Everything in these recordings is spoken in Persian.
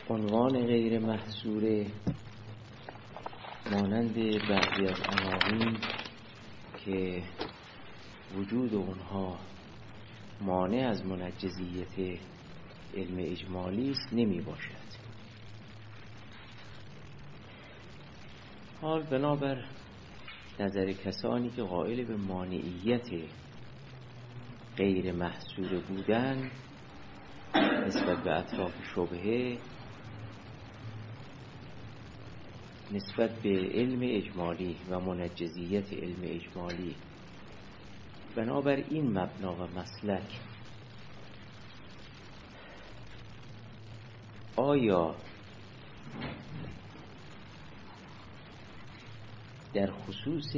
عنوان غیر محصور مانند بعضی از عناوین که وجود اونها مانع از منجزیت علم اجمالی است نمی باشد. حال بنابر نظر کسانی که قائل به مانعیت غیر محصور بودن نسبت به اطراف شبهه، نسبت به علم اجمالی و منجزیت علم اجمالی، بنابر این مبنا و مسلک آیا در خصوص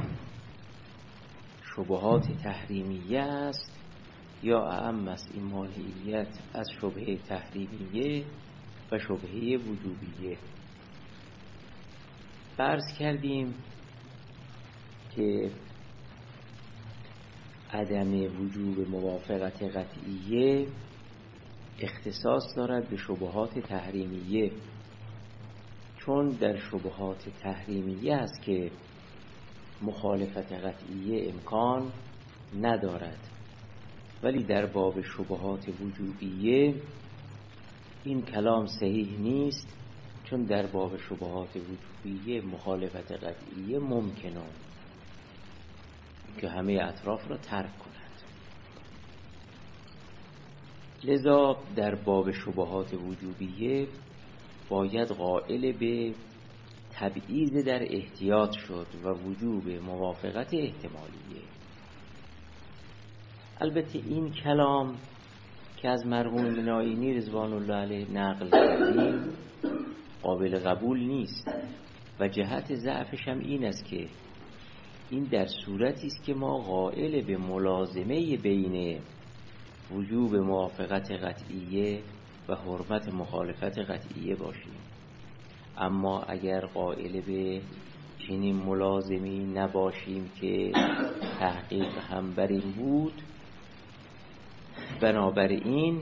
شبهات تحریمیه است یا اعم است این مانعیت از شبهه تحریمیه و شبهه وجوبیه؟ فرض کردیم که عدم وجوب موافقت قطعیه اختصاص دارد به شبهات تحریمیه، چون در شبهات تحریمیه است که مخالفت قطعیه امکان ندارد، ولی در باب شبهات وجوبیه این کلام صحیح نیست، چون در باب شبهات وجوبیه مخالفت قطعیه ممکنه که همه اطراف را ترک کند. لذا در باب شبهات وجوبیه باید قائل به تبعیض در احتیاط شد و وجوب موافقت احتمالیه. البته این کلام که از مرحوم مناینی رضوان الله علیه نقل کردیم قابل قبول نیست و جهت ضعفش هم این است که این در صورتی است که ما قائل به ملازمه بین وجوب موافقت قطعیه و حرمت مخالفت قطعیه باشیم. اما اگر قائل به چنین ملازمی نباشیم که تحقیق هم بر این بود، بنابراین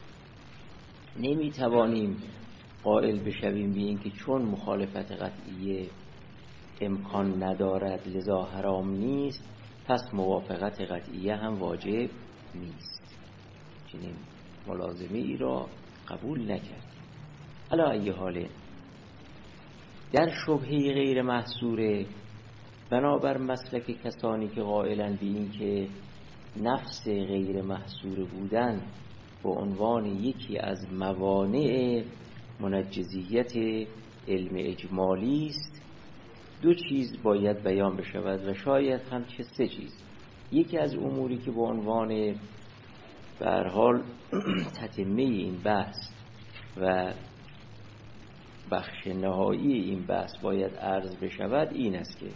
نمیتوانیم قائل بشویم به این که چون مخالفت قطعیه امکان ندارد لذا حرام نیست، پس موافقت قطعیه هم واجب نیست. چنین ملازمه ای را قبول نکردیم. علی ای حال در شبهه غیر محصوره بنابر مسلک کسانی که قائلند به این که نفس غیر محصور بودن به عنوان یکی از موانع منجزیت علم اجمالی است، دو چیز باید بیان بشود و شاید هم چه سه چیز. یکی از اموری که به عنوان به هر حال تتمه این بحث و بخش نهایی این بحث باید عرض بشود این است که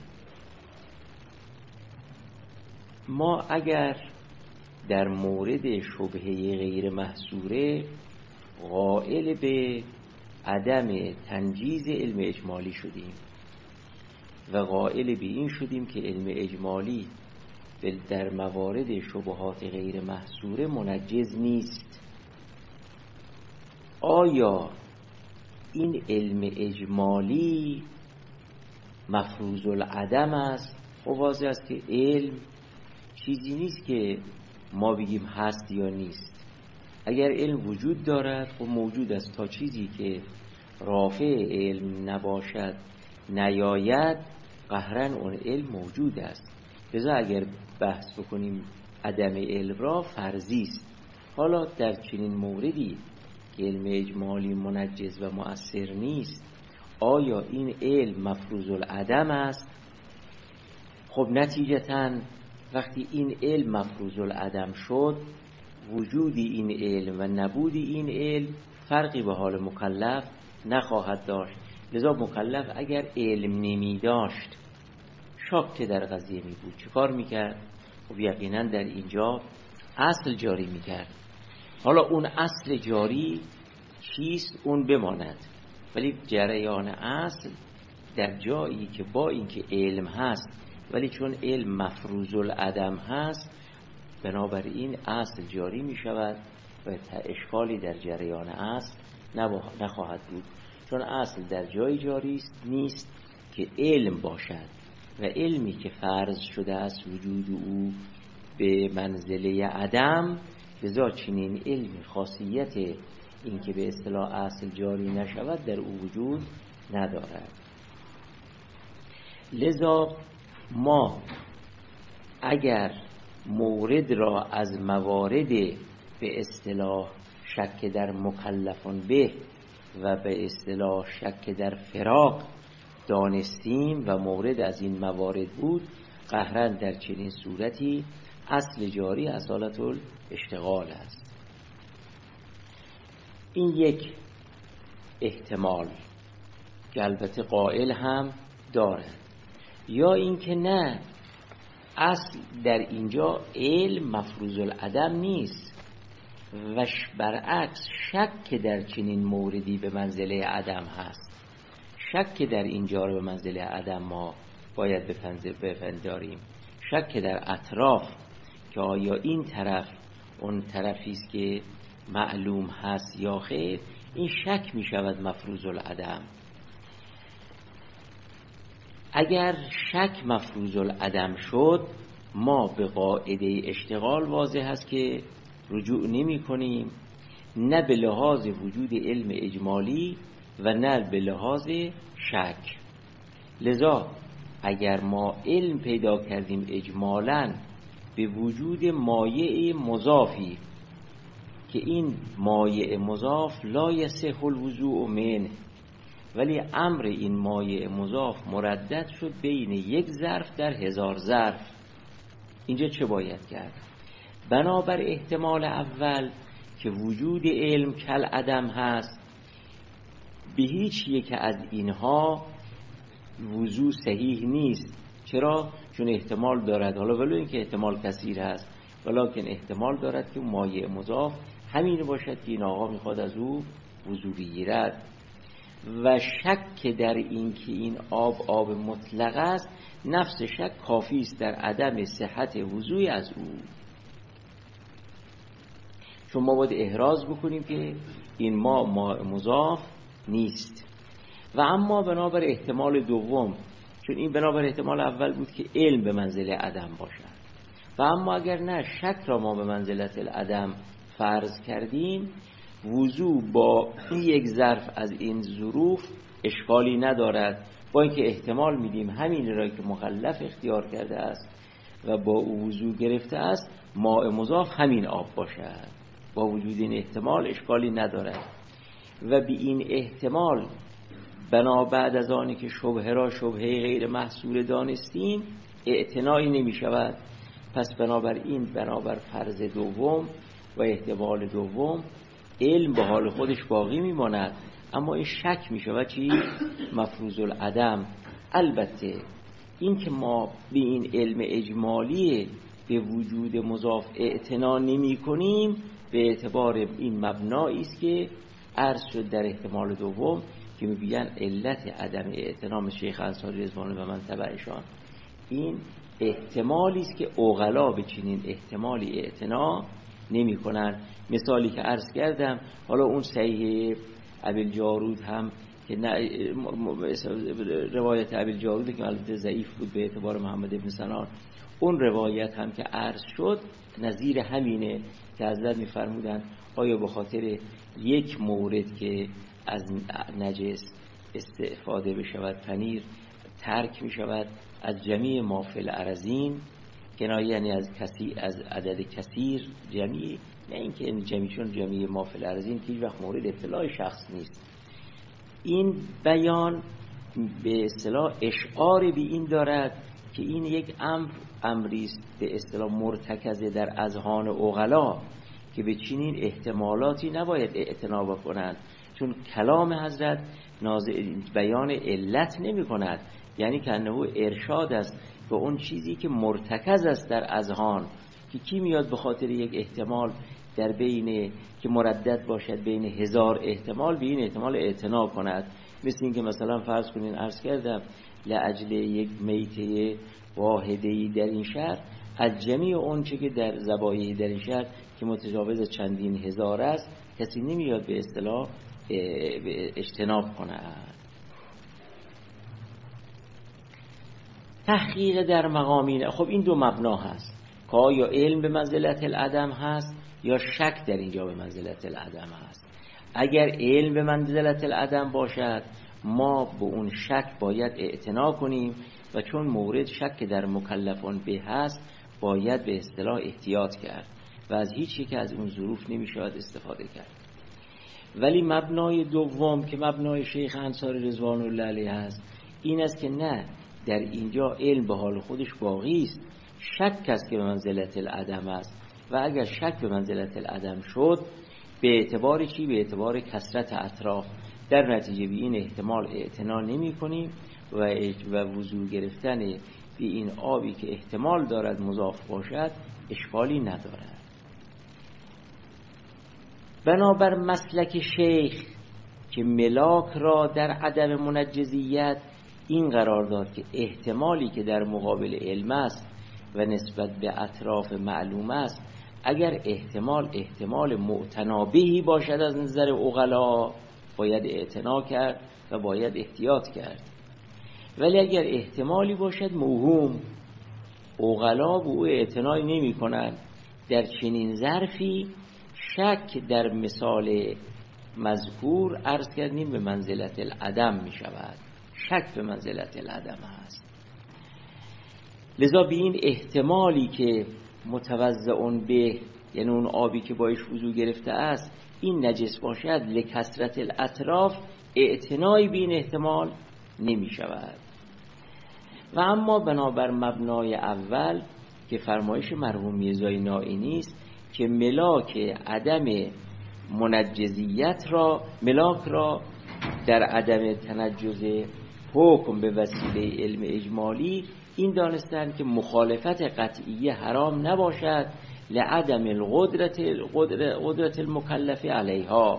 ما اگر در مورد شبهه غیر محصوره قائل به عدم تنجیز علم اجمالی شدیم و قائل به این شدیم که علم اجمالی در موارد شبهات غیر محصوره منجز نیست، آیا این علم اجمالی مفروض العدم است؟ خب واضح است که علم چیزی نیست که ما بگیم هست یا نیست. اگر علم وجود دارد خب موجود است، تا چیزی که رافع علم نباشد نیاید قهرن اون علم موجود است. لذا اگر بحث بکنیم عدم علم را فرضی است. حالا در چنین موردی که علم اجمالی منجز و مؤثر نیست، آیا این علم مفروض العدم است؟ خب نتیجتاً وقتی این علم مفروض العدم شد، وجودی این علم و نبودی این علم فرقی به حال مکلف نخواهد داشت. لذا مکلف اگر علم نمی داشت، شاک در قضیه می بود، چه کار می کرد؟ خب یقینا در اینجا اصل جاری می کرد. حالا اون اصل جاری چیست؟ اون بماند، ولی جریان اصل در جایی که با اینکه علم هست ولی چون علم مفروض العدم هست، بنابراین اصل جاری می شود و اشکالی در جریان اصل نخواهد بود، چون اصل در جای جاری نیست که علم باشد و علمی که فرض شده است وجود او به منزله عدم، لذا چنین علمی خاصیت این که به اصطلاح اصل جاری نشود در او وجود ندارد. لذا ما اگر مورد را از موارد به اصطلاح شک در مکلفون به و به اصطلاح شک در فراق دانستیم و مورد از این موارد بود، قهرا در چنین صورتی اصل جاری اصالت الاشتغال است. این یک احتمال که البته قائل هم دارد، یا اینکه نه، اصل در اینجا علم مفروض العدم نیست و برعکس شک در چنین موردی به منزله عدم هست. شک در اینجا رو به منزله عدم ما باید بپنداریم. شک در اطراف که آیا این طرف اون طرفی است که معلوم هست یا خیر، این شک می شود مفروض العدم. اگر شک مفروض العدم شد، ما به قاعده اشتغال واضح است که رجوع نمی کنیم، نه به لحاظ وجود علم اجمالی و نه به لحاظ شک. لذا اگر ما علم پیدا کردیم اجمالاً به وجود مایع مضافی که این مایع مضاف لا یصح الوضوء منه، ولی امر این مایع مضاف مردد شد بین یک ظرف در 1000 ظرف، اینجا چه باید کرد؟ بنابر احتمال اول که وجود علم کل عدم هست، به هیچ یک از اینها وضوء صحیح نیست. چرا؟ چون احتمال دارد، حالا ولو این که احتمال کثیر هست، ولیکن احتمال دارد که مایع مضاف همین باشد که این آقا میخواد از او وضوء بگیرد. و شک در این که این آب مطلق است، نفس شک کافی است در عدم صحت وضوء از او، چون ما باید احراز بکنیم که این ماء مضاف نیست. و اما بنابر احتمال دوم، چون این بنابر احتمال اول بود که علم به منزله عدم باشد، و اما اگر نه، شک را ما به منزلت العدم فرض کردیم، وضوء با این یک ظرف از این ظروف اشکالی ندارد، با اینکه احتمال میدیم همین را که مکلف اختیار کرده است و با او وضوء گرفته است ماء مضاف همین آب باشد، با وجود این احتمال اشکالی ندارد. و به این احتمال بعد از آنی که شبهه را شبهه غیر محصول دانستیم اعتنایی نمی شود. پس بنابر فرض دوم و احتمال دوم علم به حال خودش باقی میماند، اما این شک می شود چی؟ مفروض العدم. البته این که ما به این علم اجمالی به وجود مضاف اعتنا نمی کنیم به اعتبار این مبنایی است که عرض شد در احتمال دوم که میگن علت عدم اعتنا شیخ انصاری رضوان الله و من تبعشان، این احتمالی است که عقلا به چنین احتمالی اعتنا نمی کنن. مثالی که عرض کردم، حالا اون صحیح ابوالجارود هم که روایت ابوالجارود که البته ضعیف بود به اعتبار محمد ابن سنان، اون روایت هم که عرض شد نظیر همینه که حضرت می‌فرمودن آیا به خاطر یک مورد که از نجس استفاده بشود پنیر ترک می‌شود از جمیع ما فی الارضین، کنایه یعنی از عدد کثیر جمیع، نه اینکه این جمیعشون جمیع ما فی الارضین که هیچ وقت مورد اطلاع شخص نیست. این بیان به اصطلاح اشعار به این دارد که این یک امری است به اصطلاح مرتکزه در اذهان عقلا که به چنین احتمالاتی نباید اعتنا بکنند، چون کلام حضرت بیان علت نمی کند، یعنی که انه ارشاد است به اون چیزی که مرتکز است در اذهان، که کی میاد به خاطر یک احتمال در بین که مردد باشد بین 1000 احتمال به این احتمال اعتنا کند. مثل این که مثلا فرض کنین عرض کردم لاجل یک میته واحده‌ای در این شهر از جمیع اون چه که در ذبایح در این شهر که متجاوز چندین هزار است کسی نمیاد به اصطلاح اجتناب کند. تحقیق در مقامین، خب این دو مبنا هست که یا علم به منزلت العدم هست یا شک در اینجا به منزلت العدم هست. اگر علم به منزلت العدم باشد ما به اون شک باید اعتنا کنیم و چون مورد شک در مکلفان به هست باید به اصطلاح احتیاط کرد و از هیچ یک از اون ظروف نمیشود استفاده کرد. ولی مبنای دوم که مبنای شیخ انصاری رضوان الله علیه هست این است که نه، در اینجا علم به حال خودش باقی است، شک است که به منزلت العدم است و اگر شک به منزلت العدم شد به اعتبار چی؟ به اعتبار کثرت اطراف، در نتیجه به این احتمال اعتنا نمی کنیم و وضو گرفتن به این آبی که احتمال دارد مضاف باشد اشکالی ندارد. بنابر مسلک شیخ که ملاک را در عدم منجزیت این قرار داد که احتمالی که در مقابل علم است و نسبت به اطراف معلوم است اگر احتمال معتنابهی باشد از نظر عقلا باید اعتنا کرد و باید احتیاط کرد. ولی اگر احتمالی باشد موهوم، عقلا به او اعتنایی نمی کنند، در چنین ظرفی شک در مثال مذکور عرض کردیم به منزلت العدم می شود، شک به منزلت العدم است. لذا به این احتمالی که متوضع به، یعنی اون آبی که بایش وضو گرفته است این نجس باشد، لکثرت الاطراف اعتنایی به این احتمال نمی شود. و اما بنابر مبنای اول که فرمایش مرحوم میرزای نائینی است که ملاک عدم منجزیت را، ملاک را در عدم تنجز حکم به وسیله علم اجمالی این دانستند که مخالفت قطعیه حرام نباشد لعدم قدرت المکلف علیها.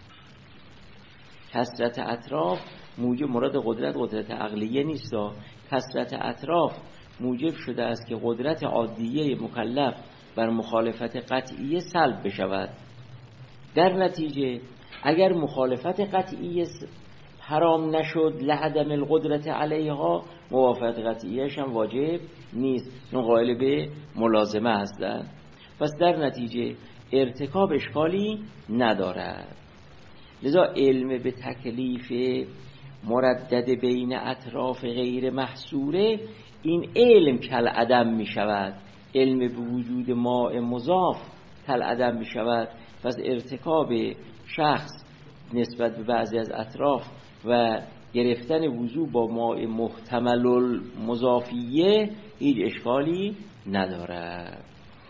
کثرت اطراف موجب، مراد قدرت عقلیه نیست، کثرت اطراف موجب شده است که قدرت عادیه مکلف بر مخالفت قطعیه سلب بشود. در نتیجه اگر مخالفت قطعیه حرام نشد لعدم القدرت علیها، موافقت قطعیهش هم واجب نیست، چون قائل به ملازمه هستند. پس در نتیجه ارتکاب اشکالی ندارد. لذا علم به تکلیف مردد بین اطراف غیر محصوره این علم کل عدم می شود، علم به وجود ماء مضاف کل عدم می شود. پس ارتکاب شخص نسبت به بعضی از اطراف و گرفتن وضو با ماء محتمل المضافیه هیچ اشکالی ندارد.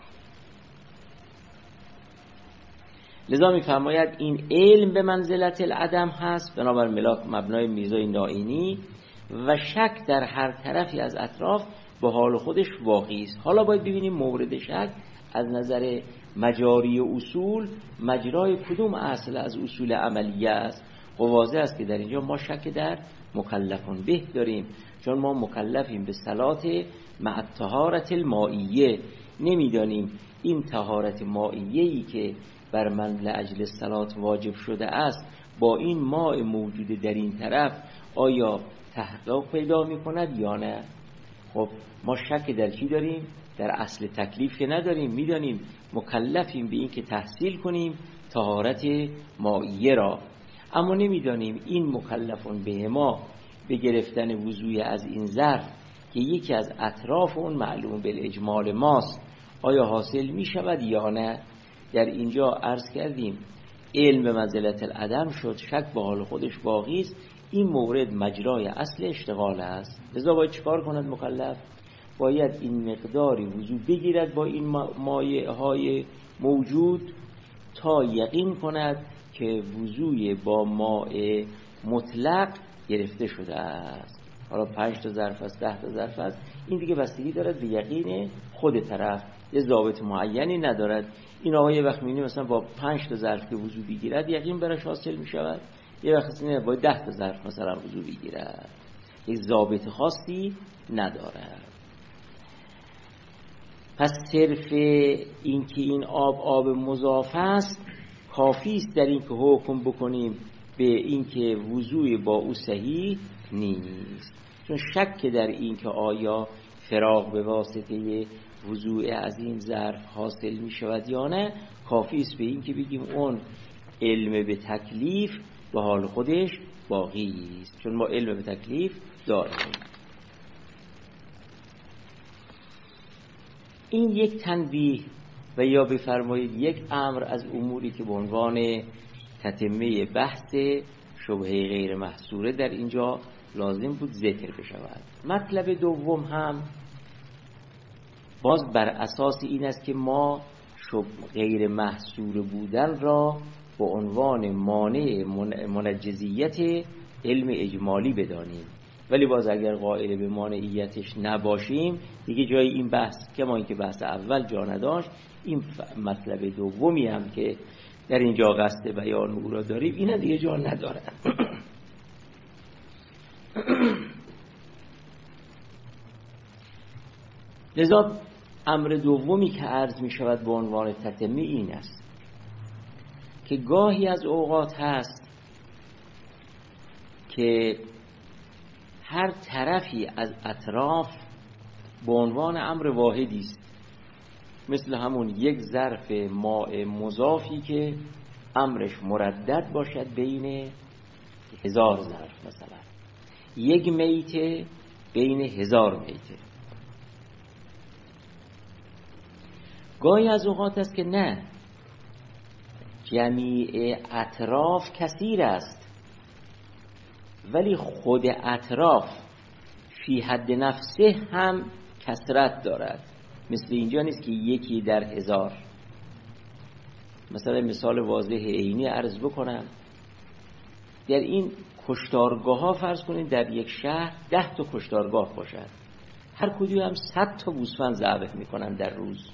لذا می‌فرماید این علم به منزلت العدم هست بنابر ملاک مبنای میرزای نائینی و شک در هر طرفی از اطراف به حال خودش واقعی است. حالا باید ببینیم مورد شک از نظر مجاری اصول مجرای کدوم اصل از اصول عملیه است. واضح است که در اینجا ما شک در مکلفون به داریم، چون ما مکلفیم به صلات مع الطهارة المائیه. نمیدانیم این طهارت مائیه‌ای که بر من لاجل صلات واجب شده است با این ماء موجود در این طرف آیا تحقق پیدا می‌کند یا نه. خب ما شک در چی داریم؟ در اصل تکلیف که نداریم. میدانیم مکلفیم به این که تحصیل کنیم طهارت مائیه را، اما نمیدانیم این مکلفون به ما به گرفتن وضوی از این ظرف که یکی از اطراف اون معلوم بالاجمال ماست آیا حاصل می شود یا نه. در اینجا عرض کردیم علم به منزلت العدم شد، شک به حال خودش باقی است. این مورد مجرای اصل اشتغال است. لذا باید چیکار کند مکلف؟ باید این مقداری وضو بگیرد با این مایع های موجود تا یقین کند که وضوی با ماء مطلق گرفته شده است. حالا 5 تا ظرف است، 10 تا ظرف است، این دیگه بستگی دارد به یقین خود طرف، یه ضابط معینی ندارد. این آقا یه وقت می‌بینی مثلا با 5 تا ظرف که وضو بگیرد یقین براش حاصل می‌شود، یه وقت نه با 10 تا ظرف مثلا وضو بگیرد، یک ضابط خاصی ندارد. پس صرف این که این آب مضاف است کافی است در این که حکم بکنیم به اینکه وضوع با او صحیح نیست، چون شک در این که آیا فراغ به واسطه وضوع از این ظرف حاصل می شود یا نه، کافی است به این که بگیم اون علم به تکلیف به حال خودش باقی است، چون ما علم به تکلیف داریم. این یک تنبیه و یا بفرمایید یک امر از اموری که به عنوان تتمه بحث شبهه غیر محصوره در اینجا لازم بود ذکر بشود. مطلب دوم هم باز بر اساس این است که ما غیر محصور بودن را به عنوان مانع منجزیت علم اجمالی بدانیم، ولی باز اگر قائل به مانعیتش نباشیم دیگه جای این بحث کما اینکه بحث اول جا نداشت، این مطلب دومی هم که در اینجا قصد بیان او را داریم اینا دیگه جا نداره. لذا امر دومی که عرض می شود به عنوان تتمه این است که گاهی از اوقات هست که هر طرفی از اطراف به عنوان امر واحدی است، مثل همون یک ظرف ماء مضافی که امرش مردد باشد بین 1000 ظرف، مثلا یک میته بین 1000 میته. گاهی از اوقات است که نه، جمیع اطراف کثیر است ولی خود اطراف فی حد نفسه هم کثرت دارد، مثل اینجا نیست که یکی در 1000. مثلا مثال واضح عینی عرض بکنم، در این کشتارگاه ها فرض کنید در یک شهر 10 تا کشتارگاه باشد، هر کدوم هم 100 تا گوسفند ذبح میکنن در روز.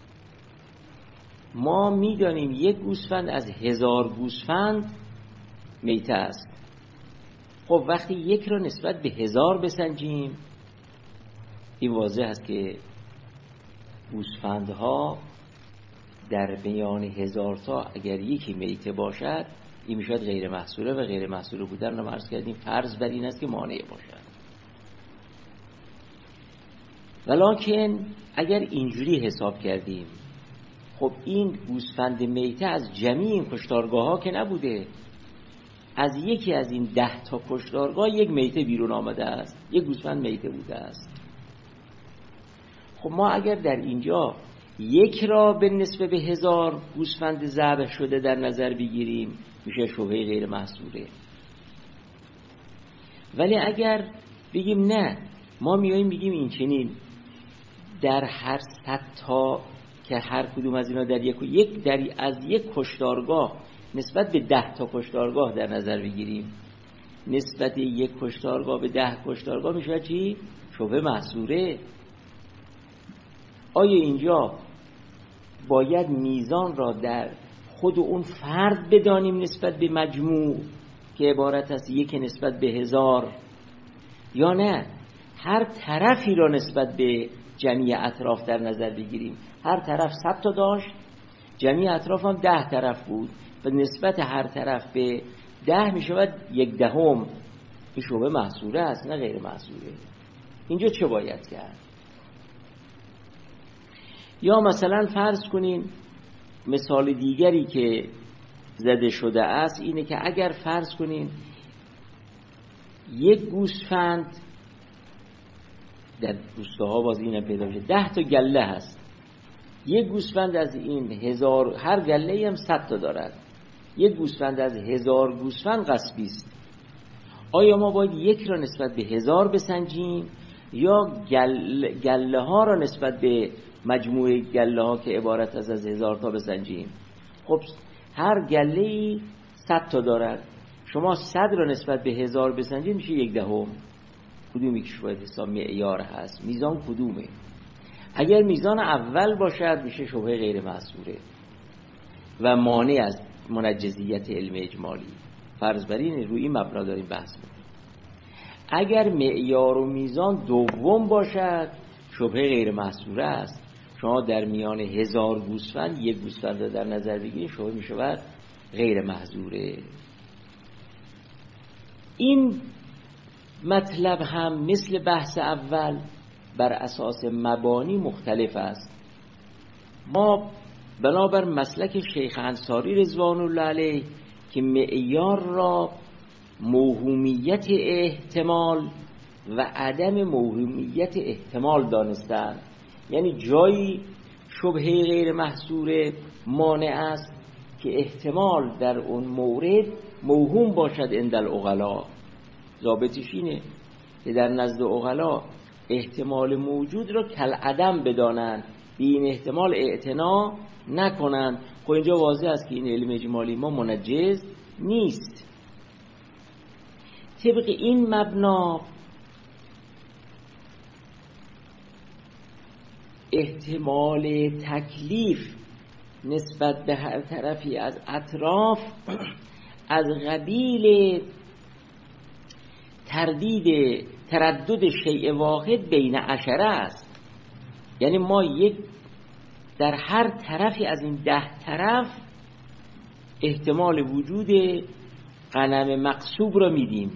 ما میدانیم یک گوسفند از 1000 گوسفند میته است. خب وقتی یک را نسبت به 1000 بسنجیم، این واضح است که گوسفندها در میان 1000 تا اگر یکی میته باشد این میشود غیر محصوره، و غیر محصوره بودن رو عرض کردیم فرض بر این است که مانع باشد. ولکن اگر اینجوری حساب کردیم، خب این گوسفند میته از جمیع این کشتارگاه ها که نبوده، از یکی از این 10 تا کشتارگاه یک میته بیرون آمده است، یک گوسفند میته بوده است. خب ما اگر در اینجا یک را به نسبه به 1000 گوسفند ذبح شده در نظر بگیریم میشه شبهه غیر محصوره. ولی اگر بگیم نه، ما میاییم بگیم این چنین در هر 100 تا که هر کدوم از اینا در از یک کشتارگاه نسبت به 10 تا کشتارگاه در نظر بگیریم، نسبت یک کشتارگاه به 10 کشتارگاه میشه چی؟ شبهه محصوره. آیا اینجا باید میزان را در خود اون فرد بدانیم نسبت به مجموع که عبارت است یک نسبت به 1000، یا نه هر طرفی را نسبت به جمیع اطراف در نظر بگیریم؟ هر طرف 100 تا داشت، جمیع اطراف هم 10 طرف بود و نسبت هر طرف به 10 می شود 1/10. این شبهه محصوره است نه غیر محصوره. اینجا چه باید کرد؟ یا مثلا فرض کنین مثال دیگری که زده شده است اینه که اگر فرض کنین یک گوسفند در روستاها باز اینم پیدا میشه 10 تا گله هست، یک گوسفند از این 1000 هر گله هم 100 تا دارد، یک گوسفند از 1000 گوسفند غصبی است. آیا ما باید یک را نسبت به 1000 بسنجیم یا گله ها را نسبت به مجموعه گله ها که عبارت از 1000 تا بسنجیم؟ خب هر گله ای 100 تا دارد، شما 100 را نسبت به 1000 بسنجید میشه 1/10. کدومی که باید حساب معیار هست؟ میزان کدومه؟ اگر میزان اول باشد میشه شبهه غیر محصوره و مانع از منجزیت علم اجمالی. فرض بر این روی این مبنا داریم بحث میکنیم. اگر معیار و میزان دوم باشد شبهه غیر محصوره است. شما در میان 1000 گوسفند یک گوسفند در نظر بگیرید، شبهه میشود غیر محظوره. این مطلب هم مثل بحث اول بر اساس مبانی مختلف است. ما بنابر مسلک شیخ انصاری رضوان الله علیه که معیار را موهومیت احتمال و عدم موهومیت احتمال دانستند، یعنی جایی شبهه غیر محصور مانع است که احتمال در اون مورد موهوم باشد عند العقلا. ضابطش اینه که در نزد عقلا احتمال موجود را کالعدم بدانند، به این احتمال اعتنا نکنند. خب اینجا واضح است که این علم اجمالی ما منجز نیست. طبق این مبنا احتمال تکلیف نسبت به هر طرفی از اطراف از قبیل تردد شیء واحد بین عشره است. یعنی ما در هر طرفی از این 10 طرف احتمال وجود غنم مقصوب را میدیم.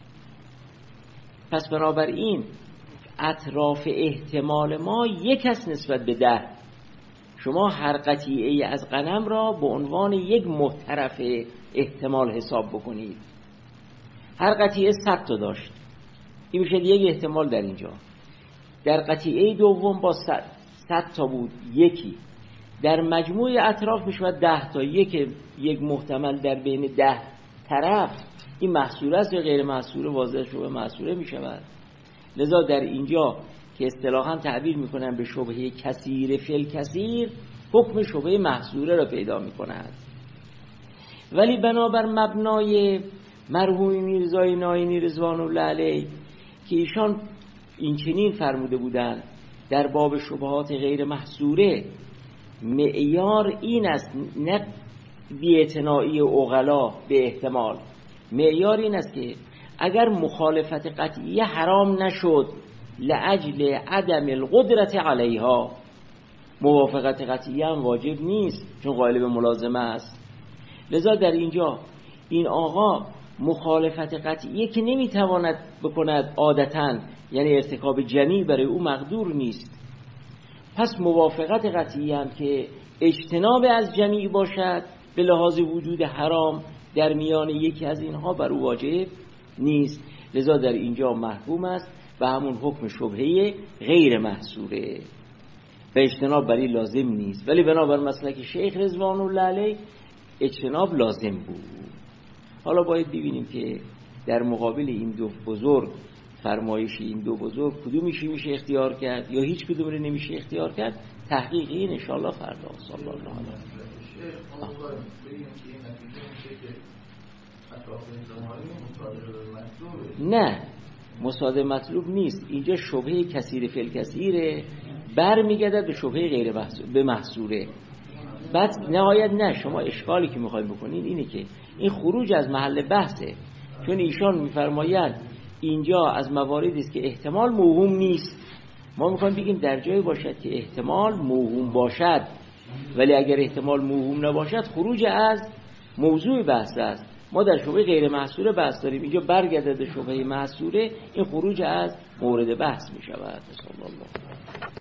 پس بنابراین اطراف احتمال ما 1 است نسبت به 10. شما هر قطیعه از غنم را به عنوان 1 محترف احتمال حساب بکنید. هر قطیعه 100 تا داشت، این میشه 1 احتمال در اینجا. در قطیعه دوم با 100 تا بود، 1. در مجموع اطراف میشه 10 تا. 1 محتمل در بین 10 طرف این محصوره است یا غیر محصوره؟ واضح شبه محصوره میشود. لذا در اینجا که اصطلاحاً تعبیر میکنن به شبهه کثیر فی الکثیر، حکم شبهه محصوره را پیدا میکند. ولی بنابر مبنای مرحوم میرزای ناینی رضوان الله علیه که ایشان این چنین فرموده بودند در باب شبهات غیر محصوره، معیار این است، نه بی‌اعتنایی عقلا به احتمال، معیار این است که اگر مخالفت قطعیه حرام نشد لاجل عدم القدرت علیها، موافقت قطعیه هم واجب نیست چون قائل به ملازمه است. لذا در اینجا این آقا مخالفت قطعیه که نمیتواند بکند عادتاً، یعنی ارتکاب جمیع برای او مقدور نیست، پس موافقت قطعیه هم که اجتناب از جمیع باشد به لحاظ وجود حرام در میان یکی از اینها بر او واجب نیست. لذا در اینجا محکوم است و همون حکم شبهه غیر محصوره و اجتناب برای لازم نیست. ولی بنابر مسلک شیخ رضوان الله علیه اجتناب لازم بود. حالا باید ببینیم که در مقابل این 2 بزرگ، فرمایش این 2 بزرگ کدومیشی میشه اختیار کرد یا هیچ کدوم رو نمیشه اختیار کرد. تحقیق این ان شاء الله فردا. صلی الله علیه و نه، مصادم مطلوب نیست. اینجا شبهه کثیر فی الکثیره، برمیگردد به شبهه غیر محصوره. بعد نهایت نه، شما اشکالی که میخواید بکنین اینه که این خروج از محل بحثه، چون ایشان میفرمایند اینجا از مواردی است که احتمال موهوم نیست. ما میخوایم بگیم در جایی باشد که احتمال موهوم باشد، ولی اگر احتمال موهوم نباشد خروج از موضوع بحث است. ما در شبهه غیر محصوره بحث داریم، اینجا برگردد به شبهه محصوره، این خروج از مورد بحث میشود. صلی الله